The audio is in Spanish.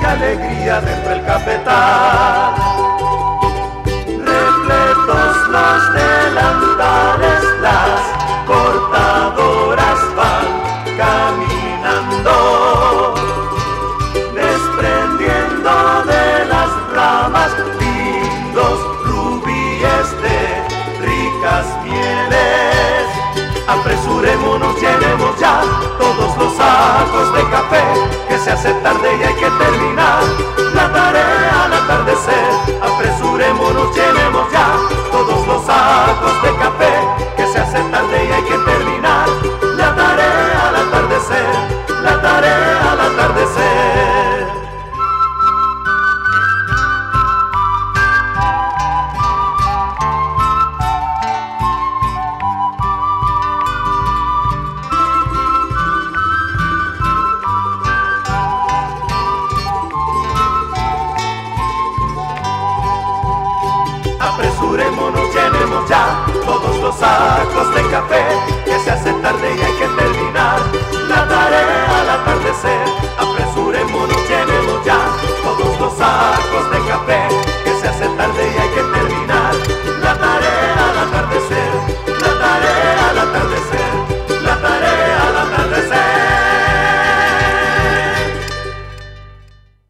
alegría dentro del cafetal. Repletos los delantales, las cortadoras van caminando, desprendiendo de las ramas lindos rubíes de ricas mieles. Apresurémonos, llenemos ya todos los sacos de café, que se hace tarde y hay que terminar la tarea al atardecer. Apresurémonos, llenemos ya todos los sacos de café, que se hace tarde y hay que terminar la tarea al atardecer, la tarea al atardecer. Apresurémonos, llenemos ya todos los sacos de café, que se hace tarde